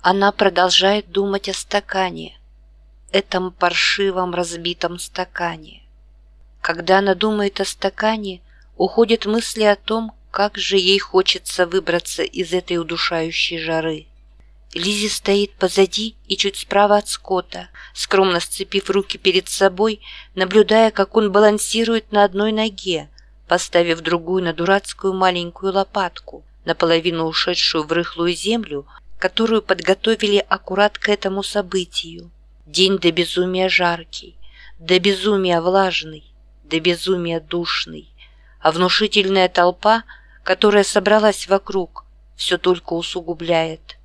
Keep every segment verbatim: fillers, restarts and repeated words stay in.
Она продолжает думать о стакане, этом паршивом разбитом стакане. Когда она думает о стакане, уходят мысли о том, как же ей хочется выбраться из этой удушающей жары. Лиззи стоит позади и чуть справа от Скотта, скромно сцепив руки перед собой, наблюдая, как он балансирует на одной ноге, поставив другую на дурацкую маленькую лопатку, наполовину ушедшую в рыхлую землю, которую подготовили аккурат к этому событию. День до безумия жаркий, до безумия влажный, до безумия душный, а внушительная толпа, которая собралась вокруг, все только усугубляет.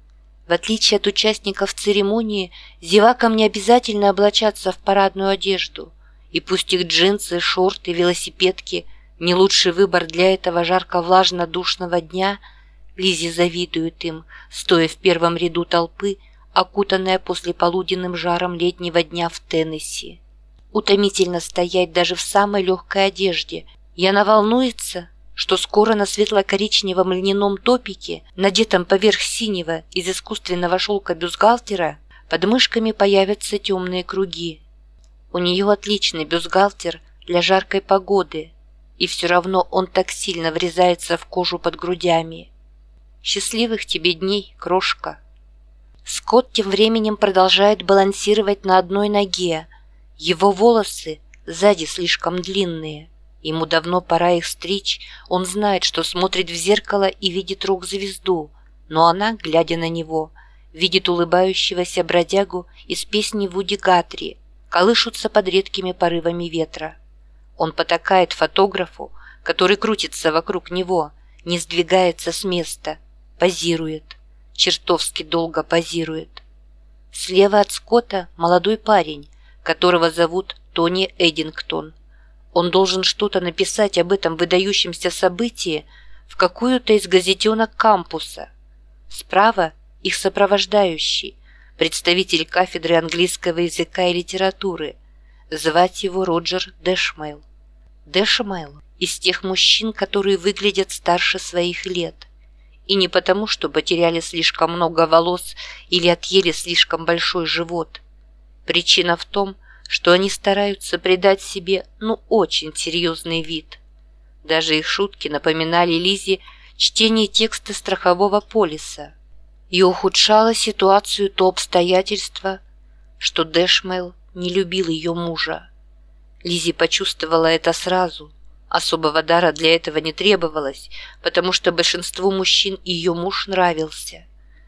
В отличие от участников церемонии, зевакам не обязательно облачаться в парадную одежду, и пусть их джинсы, шорты, велосипедки не лучший выбор для этого жарко-влажно-душного дня, Лиззи завидует им, стоя в первом ряду толпы, окутанная послеполуденным жаром летнего дня в Теннесси. Утомительно стоять даже в самой легкой одежде, и она волнуется, что скоро на светло-коричневом льняном топике, надетом поверх синего из искусственного шелка бюстгальтера, под мышками появятся темные круги. У нее отличный бюстгальтер для жаркой погоды, и все равно он так сильно врезается в кожу под грудями. Счастливых тебе дней, крошка. Скотт тем временем продолжает балансировать на одной ноге. Его волосы сзади слишком длинные. Ему давно пора их стричь, он знает, что смотрит в зеркало и видит рок-звезду, но она, глядя на него, видит улыбающегося бродягу из песни Вуди Гатри, колышутся под редкими порывами ветра. Он потакает фотографу, который крутится вокруг него, не сдвигается с места, позирует, чертовски долго позирует. Слева от Скотта молодой парень, которого зовут Тони Эдингтон. Он должен что-то написать об этом выдающемся событии в какую-то из газетенок кампуса. Справа их сопровождающий, представитель кафедры английского языка и литературы. Звать его Роджер Дэшмейл. Дэшмейл из тех мужчин, которые выглядят старше своих лет. И не потому, что потеряли слишком много волос или отъели слишком большой живот. Причина в том, что они стараются придать себе, ну, очень серьезный вид. Даже их шутки напоминали Лиззи чтение текста страхового полиса. И ухудшало ситуацию то обстоятельство, что Дэшмейл не любил ее мужа. Лиззи почувствовала это сразу. Особого дара для этого не требовалось, потому что большинству мужчин ее муж нравился.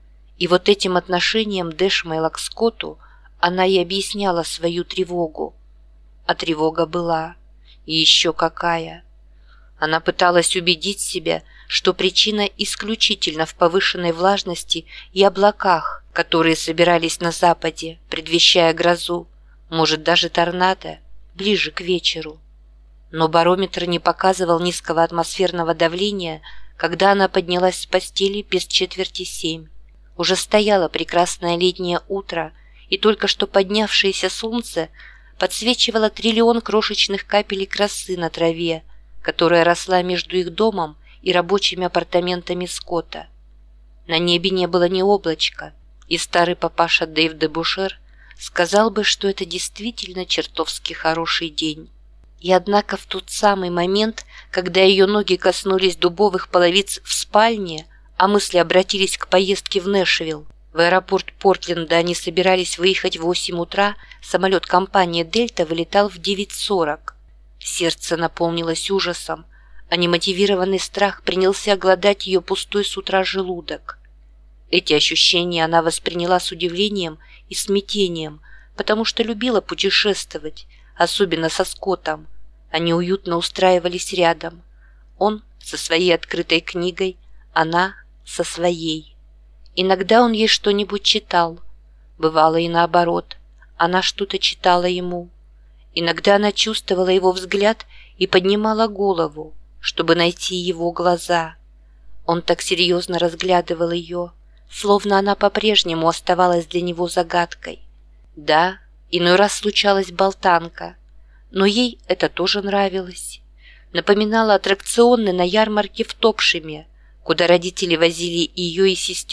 И вот этим отношением Дэшмейла к Скотту она и объясняла свою тревогу. А тревога была. И еще какая. Она пыталась убедить себя, что причина исключительно в повышенной влажности и облаках, которые собирались на западе, предвещая грозу, может даже торнадо, ближе к вечеру. Но барометр не показывал низкого атмосферного давления, когда она поднялась с постели без четверти семь. Уже стояло прекрасное летнее утро, и только что поднявшееся солнце подсвечивало триллион крошечных капелек росы на траве, которая росла между их домом и рабочими апартаментами Скотта. На небе не было ни облачка, и старый папаша Дэйв де Бушер сказал бы, что это действительно чертовски хороший день. И однако в тот самый момент, когда ее ноги коснулись дубовых половиц в спальне, а мысли обратились к поездке в Нэшвилл, в аэропорт Портленда они собирались выехать в восемь утра, самолет компании «Дельта» вылетал в девять сорок. Сердце наполнилось ужасом, а немотивированный страх принялся глодать ее пустой с утра желудок. Эти ощущения она восприняла с удивлением и смятением, потому что любила путешествовать, особенно со Скоттом. Они уютно устраивались рядом. Он со своей открытой книгой, она со своей. Иногда он ей что-нибудь читал. Бывало и наоборот. Она что-то читала ему. Иногда она чувствовала его взгляд и поднимала голову, чтобы найти его глаза. Он так серьезно разглядывал ее, словно она по-прежнему оставалась для него загадкой. Да, иной раз случалась болтанка, но ей это тоже нравилось. Напоминало аттракционы на ярмарке в Топшеме, куда родители возили ее и сестер,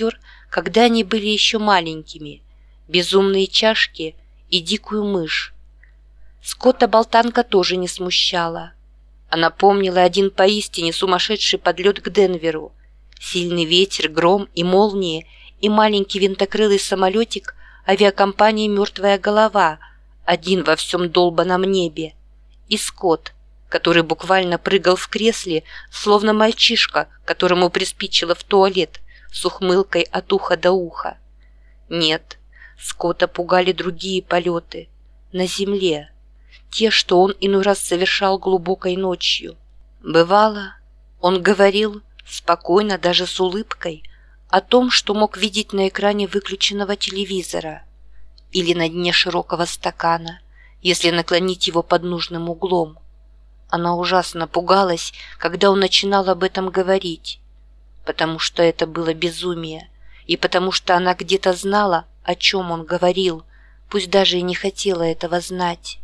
когда они были еще маленькими, безумные чашки и дикую мышь. Скотта болтанка тоже не смущала. Она помнила один поистине сумасшедший подлет к Денверу. Сильный ветер, гром и молнии и маленький винтокрылый самолетик авиакомпании «Мертвая голова», один во всем долбаном небе. И Скотт, который буквально прыгал в кресле, словно мальчишка, которому приспичило в туалет, с ухмылкой от уха до уха. Нет, Скотта пугали другие полеты. На земле. Те, что он иной раз совершал глубокой ночью. Бывало, он говорил, спокойно, даже с улыбкой, о том, что мог видеть на экране выключенного телевизора или на дне широкого стакана, если наклонить его под нужным углом. Она ужасно пугалась, когда он начинал об этом говорить, потому что это было безумие, и потому что она где-то знала, о чем он говорил, пусть даже и не хотела этого знать.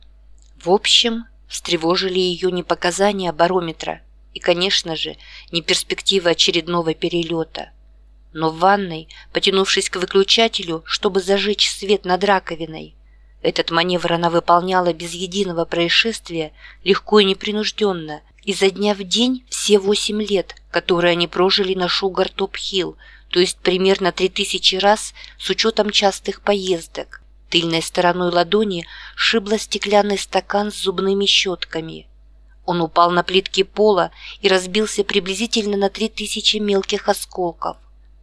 В общем, встревожили ее не показания барометра и, конечно же, не перспектива очередного перелета. Но в ванной, потянувшись к выключателю, чтобы зажечь свет над раковиной, этот маневр она выполняла без единого происшествия, легко и непринужденно, изо дня в день все восемь лет, которые они прожили на Шугар-Топ-Хилл, то есть примерно три тысячи раз с учетом частых поездок. Тыльной стороной ладони шибла стеклянный стакан с зубными щетками. Он упал на плитки пола и разбился приблизительно на три тысячи мелких осколков.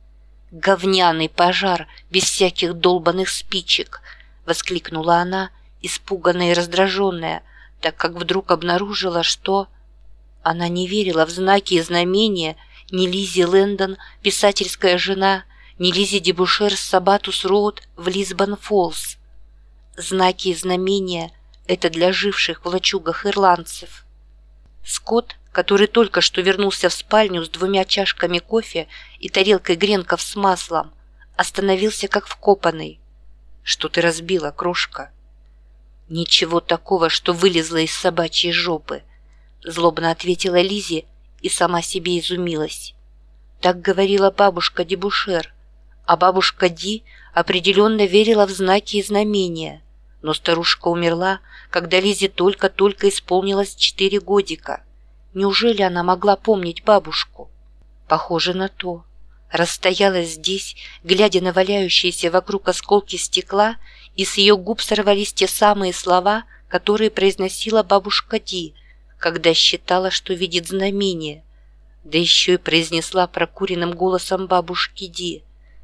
«Говняный пожар, без всяких долбаных спичек!» — воскликнула она, испуганная и раздраженная, так как вдруг обнаружила, что... Она не верила в знаки и знамения ни Лиззи Лэндон, писательская жена, ни Лиззи Дебушер с Сабатус-Роуд в Лисбон-Фоллс. Знаки и знамения — это для живших в лачугах ирландцев. Скотт, который только что вернулся в спальню с двумя чашками кофе и тарелкой гренков с маслом, остановился как вкопанный. «Что ты разбила, крошка?» «Ничего такого, что вылезло из собачьей жопы», — злобно ответила Лиззи и сама себе изумилась. Так говорила бабушка Дебушер, а бабушка Ди определенно верила в знаки и знамения. Но старушка умерла, когда Лизе только-только исполнилось четыре годика. Неужели она могла помнить бабушку? Похоже на то. Расстояла здесь, глядя на валяющиеся вокруг осколки стекла, и с ее губ сорвались те самые слова, которые произносила бабушка Ди, когда считала, что видит знамение. Да еще и произнесла прокуренным голосом бабушки Ди.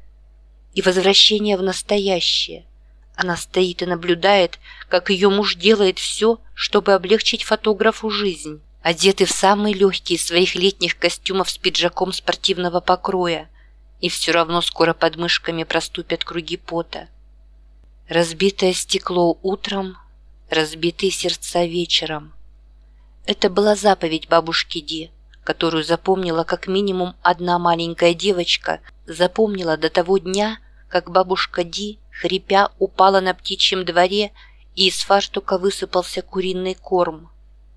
И возвращение в настоящее. Она стоит и наблюдает, как ее муж делает все, чтобы облегчить фотографу жизнь, одетый в самые легкие из своих летних костюмов с пиджаком спортивного покроя, и все равно скоро под мышками проступят круги пота. Разбитое стекло утром, разбитые сердца вечером. Это была заповедь бабушки Ди, которую запомнила как минимум одна маленькая девочка, запомнила до того дня, как бабушка Ди, хрипя, упала на птичьем дворе, и из фартука высыпался куриный корм.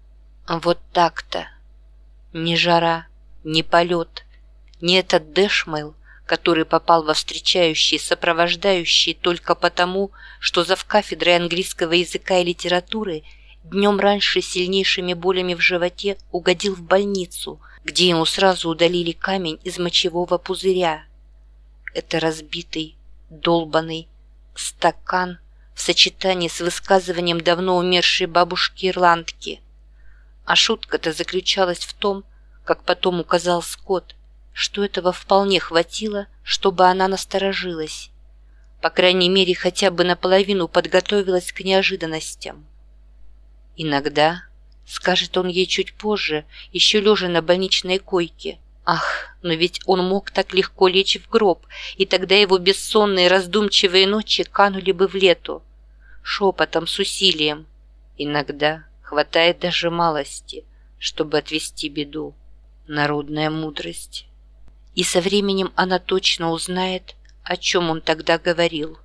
Вот так-то. Ни жара, ни полет, ни этот дэшмейл, который попал во встречающие, сопровождающие только потому, что завкафедрой английского языка и литературы днем раньше сильнейшими болями в животе угодил в больницу, где ему сразу удалили камень из мочевого пузыря. Это разбитый, долбанный стакан в сочетании с высказыванием давно умершей бабушки-ирландки. А шутка-то заключалась в том, как потом указал Скотт, что этого вполне хватило, чтобы она насторожилась. По крайней мере, хотя бы наполовину подготовилась к неожиданностям. Иногда, скажет он ей чуть позже, еще лежа на больничной койке, ах, но ведь он мог так легко лечь в гроб, и тогда его бессонные раздумчивые ночи канули бы в лету. Шепотом, с усилием. Иногда хватает даже малости, чтобы отвести беду. Народная мудрость. И со временем она точно узнает, о чем он тогда говорил.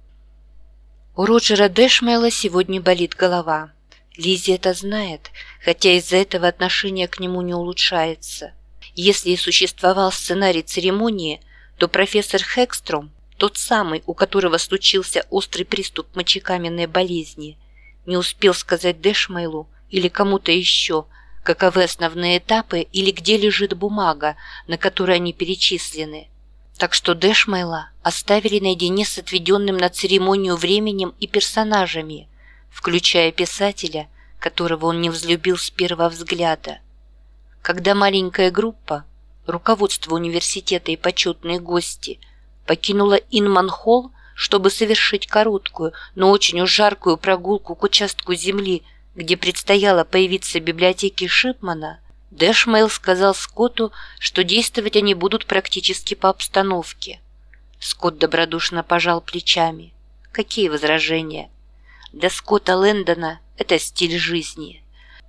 У Роджера Дэшмейла сегодня болит голова. Лиззи это знает, хотя из-за этого отношение к нему не улучшается. Если и существовал сценарий церемонии, то профессор Хэкстром, тот самый, у которого случился острый приступ мочекаменной болезни, не успел сказать Дэшмейлу или кому-то еще, каковы основные этапы или где лежит бумага, на которой они перечислены. Так что Дэшмейла оставили наедине с отведенным на церемонию временем и персонажами, включая писателя, которого он не взлюбил с первого взгляда. Когда маленькая группа, руководство университета и почетные гости, покинула Инман-Холл, чтобы совершить короткую, но очень уж жаркую прогулку к участку земли, где предстояло появиться библиотеке Шипмана, Дэшмейл сказал Скотту, что действовать они будут практически по обстановке. Скотт добродушно пожал плечами. Какие возражения? Для Скотта Лэндона это стиль жизни.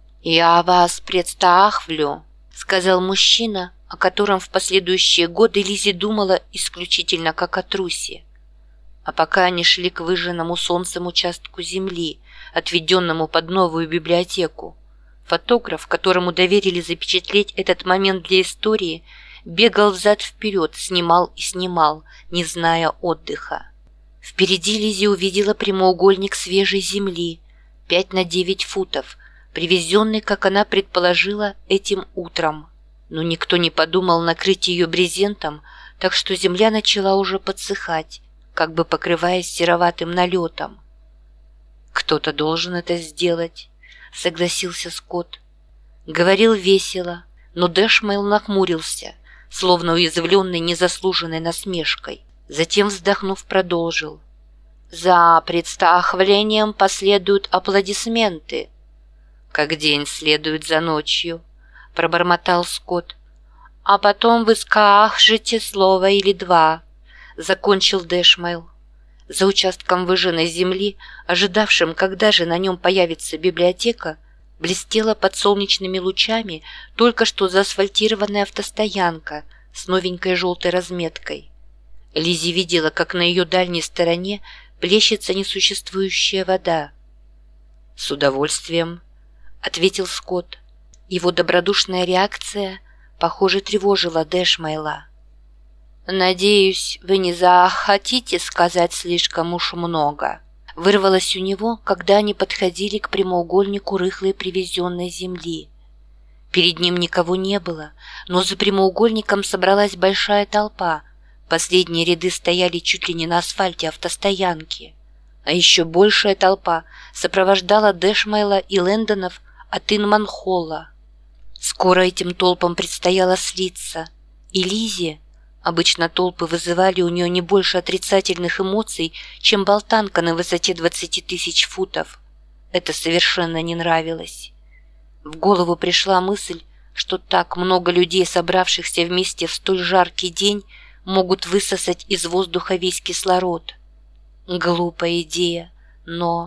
«Я вас представлю», — сказал мужчина, о котором в последующие годы Лиззи думала исключительно как о трусе. А пока они шли к выжженному солнцем участку земли, отведенному под новую библиотеку, фотограф, которому доверили запечатлеть этот момент для истории, бегал взад-вперед, снимал и снимал, не зная отдыха. Впереди Лиззи увидела прямоугольник свежей земли, пять на девять футов, привезенный, как она предположила, этим утром. Но никто не подумал накрыть ее брезентом, так что земля начала уже подсыхать, как бы покрываясь сероватым налетом. «Кто-то должен это сделать», — согласился Скотт. Говорил весело, но Дэшмейл нахмурился, словно уязвленный незаслуженной насмешкой. Затем, вздохнув, продолжил. «За представлением последуют аплодисменты». «Как день следует за ночью», — пробормотал Скотт. «А потом вы скажете слово или два», — закончил Дэшмейл. За участком выжженной земли, ожидавшим, когда же на нем появится библиотека, блестела под солнечными лучами только что заасфальтированная автостоянка с новенькой желтой разметкой. Лиззи видела, как на ее дальней стороне плещется несуществующая вода. «С удовольствием», — ответил Скотт. Его добродушная реакция, похоже, тревожила Дэшмейла. «Надеюсь, вы не захотите сказать слишком уж много», — вырвалось у него, когда они подходили к прямоугольнику рыхлой привезенной земли. Перед ним никого не было, но за прямоугольником собралась большая толпа. Последние ряды стояли чуть ли не на асфальте автостоянки. А еще большая толпа сопровождала Дэшмейла и Лэндонов от Инман-Холла. Скоро этим толпам предстояло слиться, и Лиззи, обычно толпы вызывали у нее не больше отрицательных эмоций, чем болтанка на высоте двадцати тысяч футов, это совершенно не нравилось. В голову пришла мысль, что так много людей, собравшихся вместе в столь жаркий день, могут высосать из воздуха весь кислород. Глупая идея, но...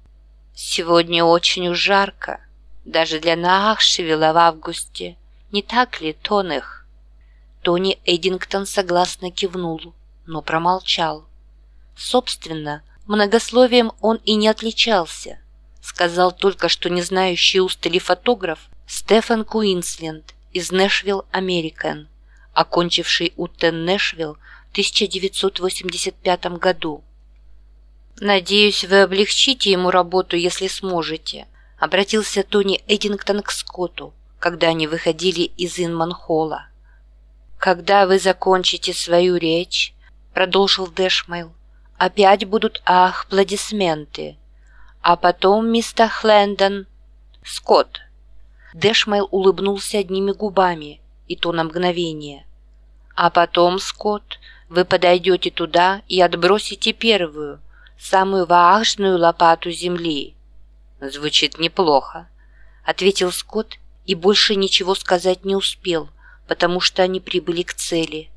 Сегодня очень уж жарко, даже для Наахшевилла в августе. Не так ли, Тонэх? Тони Эдингтон согласно кивнул, но промолчал. Собственно, многословием он и не отличался. Сказал только, что не знающий устали фотограф Стефан Куинсленд из Нэшвилл Американ, окончивший УТ Нэшвилл в тысяча девятьсот восемьдесят пятом году. «Надеюсь, вы облегчите ему работу, если сможете», — обратился Тони Эдингтон к Скотту, когда они выходили из Инман-Холла. «Когда вы закончите свою речь, — продолжил Дэшмейл, — опять будут аплодисменты. А потом, мистер Лэндон, Скотт». Дэшмейл улыбнулся одними губами, и то на мгновение. «А потом, Скотт, вы подойдете туда и отбросите первую, самую важную лопату земли». «Звучит неплохо», — ответил Скотт и больше ничего сказать не успел, потому что они прибыли к цели.